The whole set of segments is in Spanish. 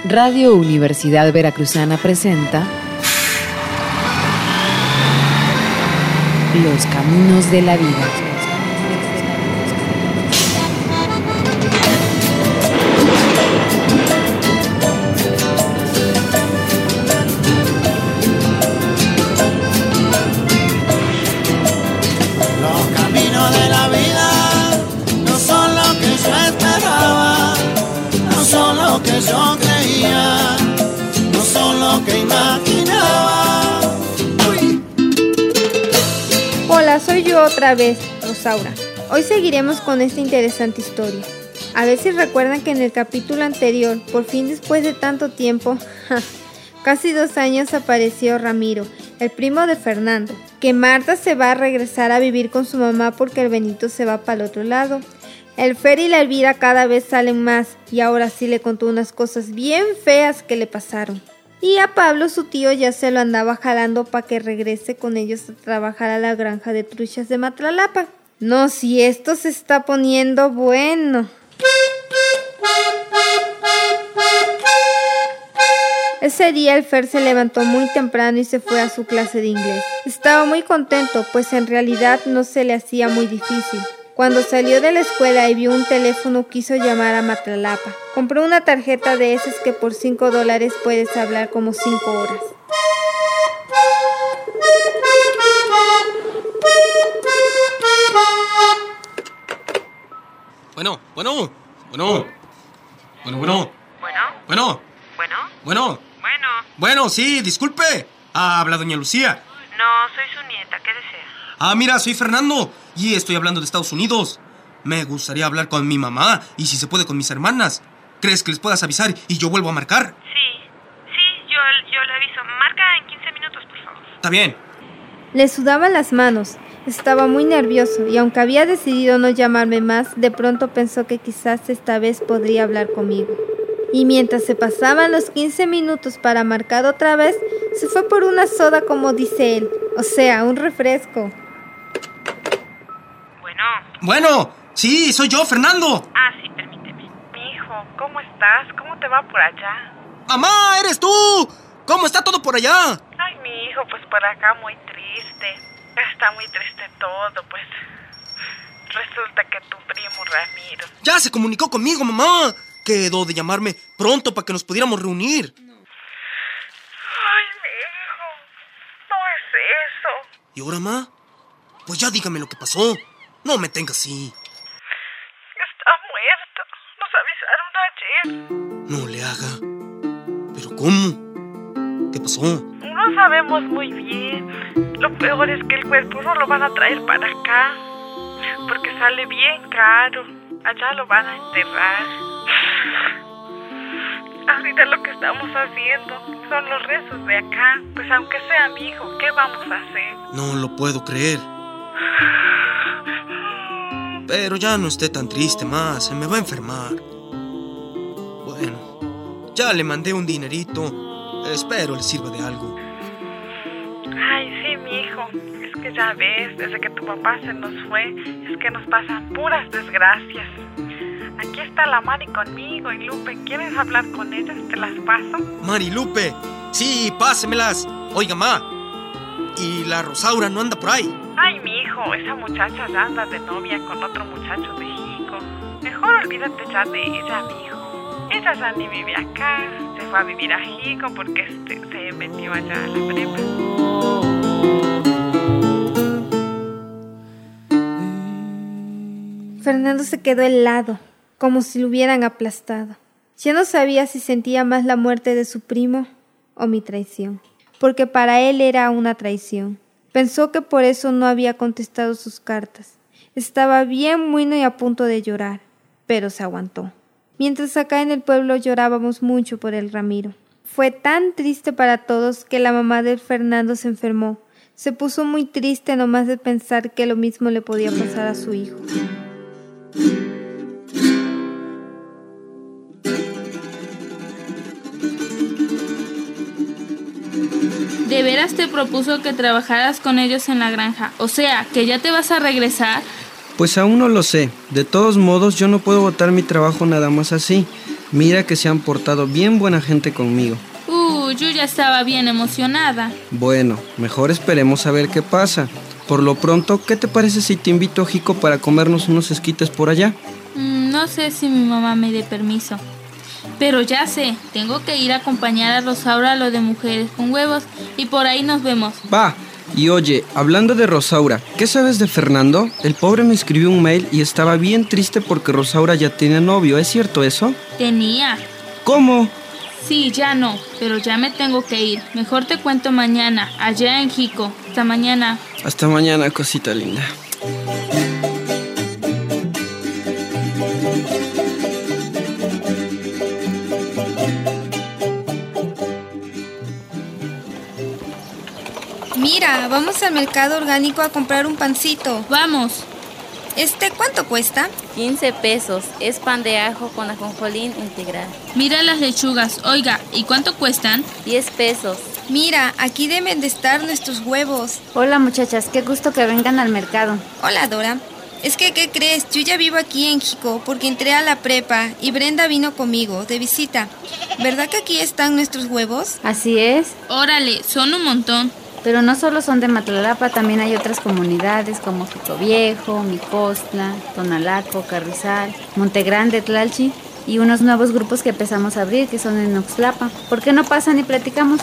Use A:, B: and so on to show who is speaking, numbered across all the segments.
A: Radio Universidad Veracruzana presenta Los Caminos de la Vida.
B: Yo creía, no son lo que imaginaba. Uy.
C: Hola, soy yo otra vez, Rosaura. Hoy seguiremos con esta interesante historia. A ver si recuerdan que en el capítulo anterior, por fin después de tanto tiempo, casi 2 años, apareció Ramiro, el primo de Fernando, que Marta se va a regresar a vivir con su mamá porque el Benito se va para el otro lado. El Fer y la Elvira cada vez salen más y ahora sí le contó unas cosas bien feas que le pasaron. Y a Pablo, su tío, ya se lo andaba jalando para que regrese con ellos a trabajar a la granja de truchas de Matlalapa. No, si esto se está poniendo bueno. Ese día el Fer se levantó muy temprano y se fue a su clase de inglés. Estaba muy contento, pues en realidad no se le hacía muy difícil. Cuando salió de la escuela y vio un teléfono, quiso llamar a Matlalapa. Compró una tarjeta de esas que por $5 puedes hablar como 5 horas.
D: Bueno, sí, disculpe. Habla doña Lucía.
E: No, soy su nieta, ¿qué desea?
D: Mira, soy Fernando y estoy hablando de Estados Unidos. Me gustaría hablar con mi mamá y si se puede con mis hermanas. ¿Crees que les puedas avisar y yo vuelvo a marcar?
E: Sí, yo le aviso. Marca en 15 minutos, por favor.
D: Está bien.
C: Le sudaban las manos, estaba muy nervioso y aunque había decidido no llamarme más, de pronto pensó que quizás esta vez podría hablar conmigo. Y mientras se pasaban los 15 minutos para marcar otra vez, se fue por una soda como dice él, o sea, un refresco.
D: Bueno, sí, soy yo, Fernando.
E: Sí, permíteme. Mi hijo, ¿cómo estás? ¿Cómo te va por allá?
D: ¡Mamá, eres tú! ¿Cómo está todo por allá?
E: Ay, mi hijo, pues por acá muy triste. Está muy triste todo, pues. Resulta que tu primo Ramiro...
D: Ya se comunicó conmigo, mamá. Quedó de llamarme pronto para que nos pudiéramos reunir.
E: Ay, mi hijo, no es eso.
D: ¿Y ahora, ma? Pues ya dígame lo que pasó. No me tenga así.
E: Está muerto. Nos avisaron ayer.
D: No le haga. ¿Pero cómo? ¿Qué pasó?
E: No sabemos muy bien. Lo peor es que el cuerpo no lo van a traer para acá, porque sale bien caro. Allá lo van a enterrar. Ahorita lo que estamos haciendo son los rezos de acá. Pues aunque sea mi hijo, ¿qué vamos a hacer?
D: No lo puedo creer. Pero ya no esté tan triste más, se me va a enfermar. Bueno, ya le mandé un dinerito. Espero le sirva de algo.
E: Ay, sí, mi hijo. Es que ya ves, desde que tu papá se nos fue, es que nos pasan puras desgracias. Aquí está la Mari conmigo y Lupe. ¿Quieres hablar con ellas? ¿Te las paso?
D: Mari, Lupe. Sí, pásemelas. Oiga, ma. ¿Y la Rosaura no anda por ahí?
E: Ay, mi hijo, esa muchacha ya anda de novia con otro muchacho de Jico. Mejor olvídate ya de ella, mi hijo. Ella ya ni vive acá. Se fue a vivir a Jico porque se metió allá a la prepa.
C: Fernando se quedó helado, como si lo hubieran aplastado. Ya no sabía si sentía más la muerte de su primo o mi traición, porque para él era una traición. Pensó que por eso no había contestado sus cartas. Estaba bien bueno y a punto de llorar, pero se aguantó. Mientras acá en el pueblo llorábamos mucho por el Ramiro. Fue tan triste para todos que la mamá de Fernando se enfermó. Se puso muy triste nomás de pensar que lo mismo le podía pasar a su hijo.
F: ¿De veras te propuso que trabajaras con ellos en la granja? O sea, ¿que ya te vas a regresar?
G: Pues aún no lo sé. De todos modos, yo no puedo botar mi trabajo nada más así. Mira que se han portado bien buena gente conmigo.
F: Yo ya estaba bien emocionada.
G: Bueno, mejor esperemos a ver qué pasa. Por lo pronto, ¿qué te parece si te invito a Jico para comernos unos esquites por allá?
F: No sé si mi mamá me dé permiso. Pero ya sé, tengo que ir a acompañar a Rosaura a lo de Mujeres con Huevos y por ahí nos vemos.
G: Va, y oye, hablando de Rosaura, ¿qué sabes de Fernando? El pobre me escribió un mail y estaba bien triste porque Rosaura ya tiene novio, ¿es cierto eso?
F: Tenía.
G: ¿Cómo?
F: Sí, ya no, pero ya me tengo que ir. Mejor te cuento mañana, allá en Jico. Hasta mañana.
G: Hasta mañana, cosita linda.
C: Mira, vamos al mercado orgánico a comprar un pancito.
F: Vamos.
C: ¿Cuánto cuesta?
H: 15 pesos. Es pan de ajo con ajonjolín integral.
F: Mira las lechugas. Oiga, ¿y cuánto cuestan?
H: 10 pesos.
C: Mira, aquí deben de estar nuestros huevos.
I: Hola muchachas, qué gusto que vengan al mercado.
C: Hola Dora. Es que, ¿qué crees? Yo ya vivo aquí en Jico porque entré a la prepa y Brenda vino conmigo de visita. ¿Verdad que aquí están nuestros huevos?
I: Así es.
F: Órale, son un montón.
I: Pero no solo son de Matlalapa, también hay otras comunidades como Jico Viejo, Micostla, Tonalaco, Carrizal, Montegrande, Tlalchi y unos nuevos grupos que empezamos a abrir que son en Oxtlapa. ¿Por qué no pasan y platicamos?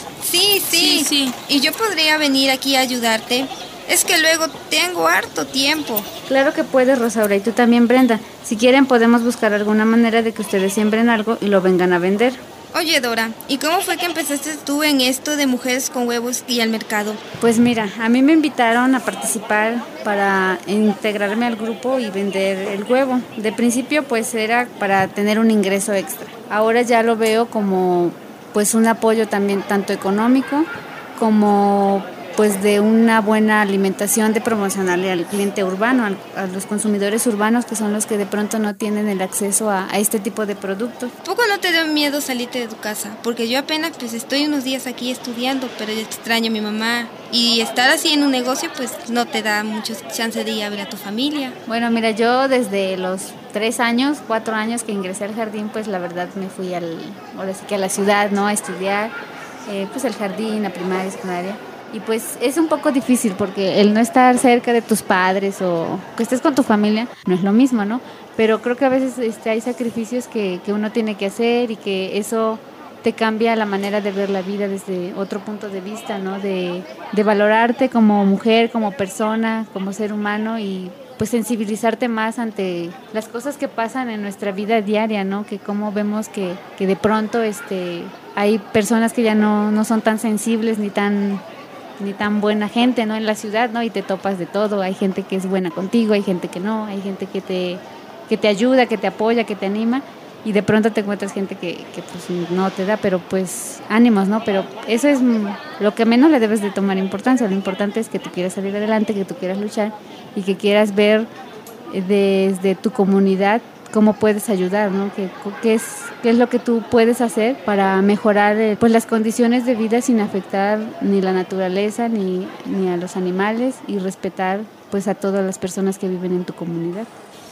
C: Sí. ¿Y yo podría venir aquí a ayudarte? Es que luego tengo harto tiempo.
I: Claro que puedes, Rosaura, y tú también, Brenda. Si quieren podemos buscar alguna manera de que ustedes siembren algo y lo vengan a vender.
C: Oye, Dora, ¿y cómo fue que empezaste tú en esto de Mujeres con Huevos y al mercado?
I: Pues mira, a mí me invitaron a participar para integrarme al grupo y vender el huevo. De principio pues era para tener un ingreso extra. Ahora ya lo veo como pues un apoyo también tanto económico como pues de una buena alimentación, de promocionarle al cliente urbano, a los consumidores urbanos que son los que de pronto no tienen el acceso a este tipo de productos.
C: ¿Poco no te da miedo salirte de tu casa? Porque yo apenas pues estoy unos días aquí estudiando, pero yo extraño a mi mamá y estar así en un negocio pues no te da mucha chance de ir a ver a tu familia.
I: Bueno, mira, yo desde los 4 años que ingresé al jardín, pues la verdad me fui ahora sí que a la ciudad, ¿no? A estudiar, pues el jardín, la primaria, secundaria. Y pues es un poco difícil porque el no estar cerca de tus padres o que estés con tu familia no es lo mismo, ¿no? Pero creo que a veces hay sacrificios que uno tiene que hacer y que eso te cambia la manera de ver la vida desde otro punto de vista, ¿no? De valorarte como mujer, como persona, como ser humano y pues sensibilizarte más ante las cosas que pasan en nuestra vida diaria, ¿no? Que como vemos que de pronto hay personas que ya no son tan sensibles ni tan buena gente, ¿no? En la ciudad, ¿no? Y te topas de todo. Hay gente que es buena contigo, hay gente que no, hay gente que te ayuda, que te apoya, que te anima y de pronto te encuentras gente que pues no te da, pero pues ánimos, ¿no? Pero eso es lo que menos le debes de tomar importancia. Lo importante es que tú quieras salir adelante, que tú quieras luchar y que quieras ver desde tu comunidad cómo puedes ayudar, ¿no? ¿Qué es lo que tú puedes hacer para mejorar pues las condiciones de vida sin afectar ni la naturaleza ni a los animales y respetar pues a todas las personas que viven en tu comunidad?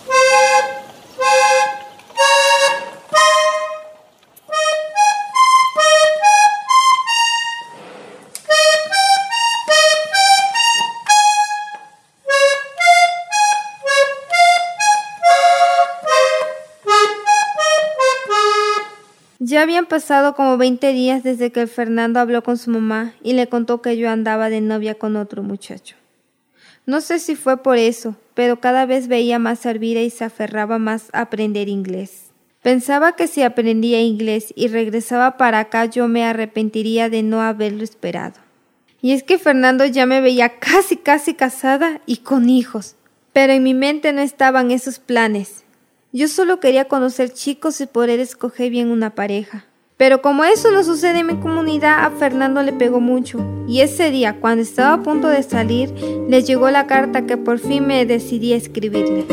C: Ya habían pasado como 20 días desde que Fernando habló con su mamá y le contó que yo andaba de novia con otro muchacho. No sé si fue por eso, pero cada vez veía más a Elvira y se aferraba más a aprender inglés. Pensaba que si aprendía inglés y regresaba para acá yo me arrepentiría de no haberlo esperado. Y es que Fernando ya me veía casi casada y con hijos, pero en mi mente no estaban esos planes. Yo solo quería conocer chicos y poder escoger bien una pareja. Pero como eso no sucede en mi comunidad, a Fernando le pegó mucho. Y ese día, cuando estaba a punto de salir, le llegó la carta que por fin me decidí a escribirle.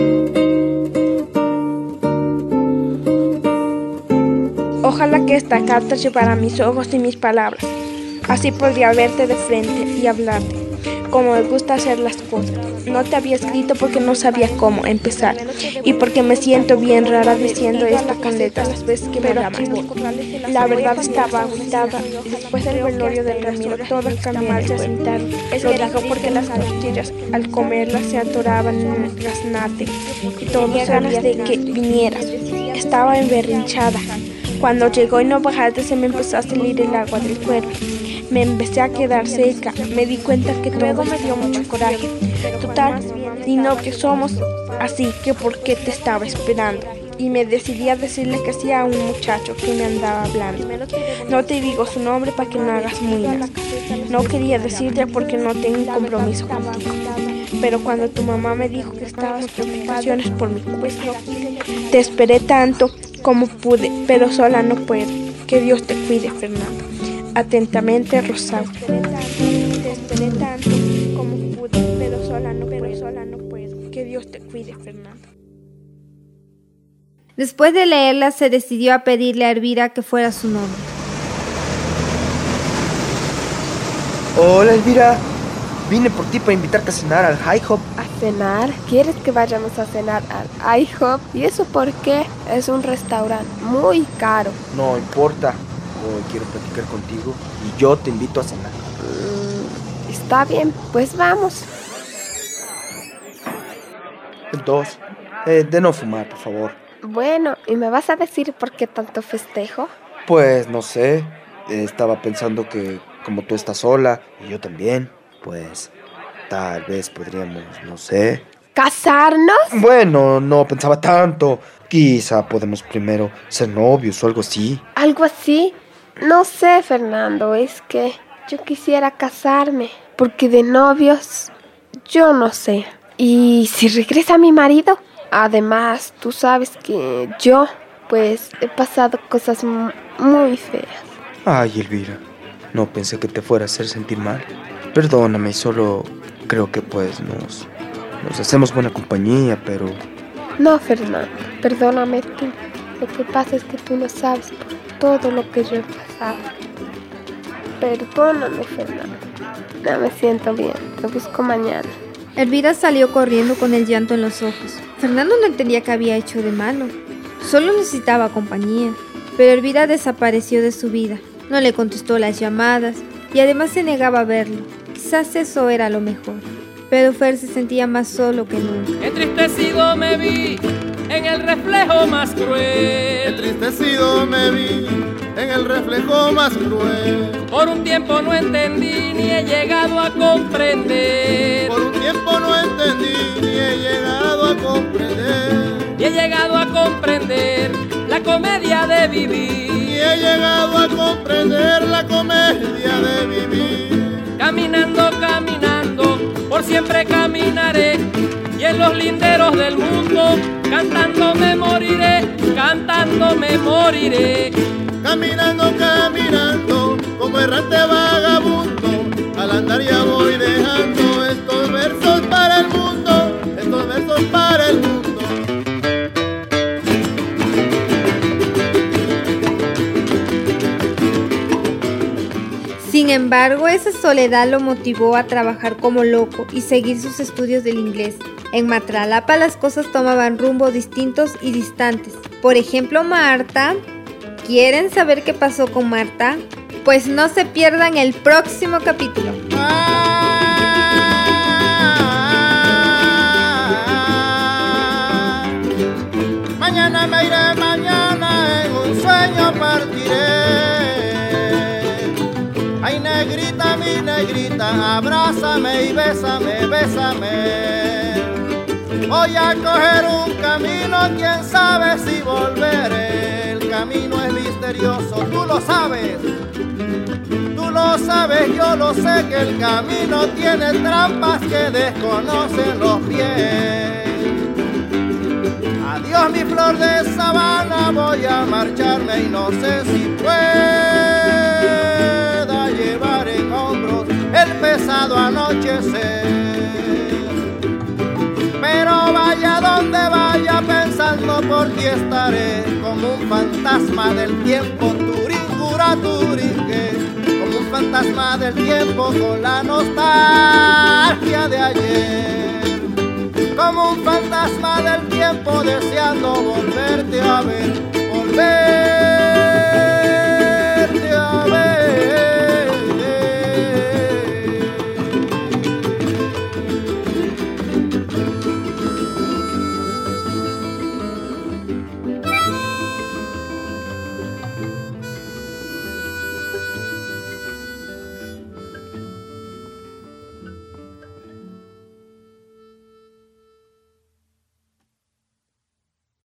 J: Ojalá que esta carta llevara mis ojos y mis palabras. Así podría verte de frente y hablarte. como me gusta hacer las cosas. No te había escrito porque no sabía cómo empezar y porque me siento bien rara diciendo esta con letras las veces que me llaman. La verdad estaba agitada. Después del velorio del Ramiro, todos cambiaron se sentaron. Lo dijo porque las tortillas al comerlas se atoraban en el gaznate y todos sabían de que vinieras. Estaba emberrinchada. Cuando llegó y no bajaste se me empezó a salir el agua del cuerpo. Me empecé a quedar seca. Me di cuenta que todo me dio mucho coraje. Total, ni novios somos, así que ¿por qué te estaba esperando? Y me decidí a decirle que sí a un muchacho que me andaba hablando. No te digo su nombre para que no hagas muinas. No quería decirte porque no tengo un compromiso contigo. Pero cuando tu mamá me dijo que estabas preocupaciones por mi cuestión, te esperé tanto como pude, pero sola no puedo. Que Dios te cuide, Fernando. Atentamente, Rosaura. Te esperé tanto como pude, pero sola no puedo. Que Dios te cuide, Fernando.
C: Después de leerla, se decidió a pedirle a Elvira que fuera su novia.
K: Hola, Elvira. Vine por ti para invitarte a cenar al IHOP.
J: ¿A cenar? ¿Quieres que vayamos a cenar al IHOP? ¿Y eso por qué? Es un restaurante muy caro.
K: No importa. Hoy quiero platicar contigo y yo te invito a cenar.
J: Está bien, pues vamos.
K: Dos. De no fumar, por favor.
J: Bueno, ¿y me vas a decir por qué tanto festejo?
K: Pues no sé. Estaba pensando que como tú estás sola y yo también, pues tal vez podríamos, no sé...
J: ¿Casarnos?
K: Bueno, no pensaba tanto. Quizá podemos primero ser novios o algo así.
J: ¿Algo así? No sé, Fernando, es que yo quisiera casarme, porque de novios yo no sé. ¿Y si regresa mi marido? Además, tú sabes que yo, pues, he pasado cosas muy feas.
K: Ay, Elvira, no pensé que te fuera a hacer sentir mal. Perdóname, solo creo que pues nos hacemos buena compañía, pero...
J: No, Fernando, perdóname tú. Lo que pasa es que tú no sabes por todo lo que yo he pasado. Perdóname, Fernando. No me siento bien, te busco mañana.
C: Elvira salió corriendo con el llanto en los ojos. Fernando no entendía qué había hecho de malo. Solo necesitaba compañía. Pero Elvira desapareció de su vida. No le contestó las llamadas y además se negaba a verlo. Quizás eso era lo mejor. Pero Fer se sentía más solo que nunca.
L: Entristecido me vi en el reflejo más cruel.
B: Entristecido me vi en el reflejo más cruel.
L: Por un tiempo no entendí ni he llegado a comprender.
B: Por un tiempo no entendí ni he llegado a comprender.
L: Y he llegado a comprender la comedia de vivir.
B: Y he llegado a comprender la comedia de vivir.
L: Caminando, caminando, por siempre caminaré. Y en los linderos del mundo, cantando me moriré, cantando me moriré.
B: Caminando, caminando, como errante vagabundo, al andar ya voy dejando estos versos para el mundo, estos versos para el mundo.
C: Sin embargo, esa soledad lo motivó a trabajar como loco y seguir sus estudios del inglés. En Matralapa las cosas tomaban rumbo distintos y distantes. Por ejemplo, Marta. ¿Quieren saber qué pasó con Marta? Pues no se pierdan el próximo capítulo.
B: Mañana me iré, mañana en un sueño partiré. Ay, negrita, mi negrita, abrázame y bésame, bésame. Voy a coger un camino, quién sabe si volveré. El camino es misterioso, tú lo sabes. Tú lo sabes, yo lo sé, que el camino tiene trampas que desconocen los pies. Adiós, mi flor de sabana, voy a marcharme y no sé si pueda llevar en hombros el pesado anochecer. Pero vaya donde vaya, pensando por ti estaré, como un fantasma del tiempo, turín, cura, turinque, como un fantasma fantasma del tiempo con la nostalgia de ayer, como un fantasma del tiempo deseando volverte a ver, volver.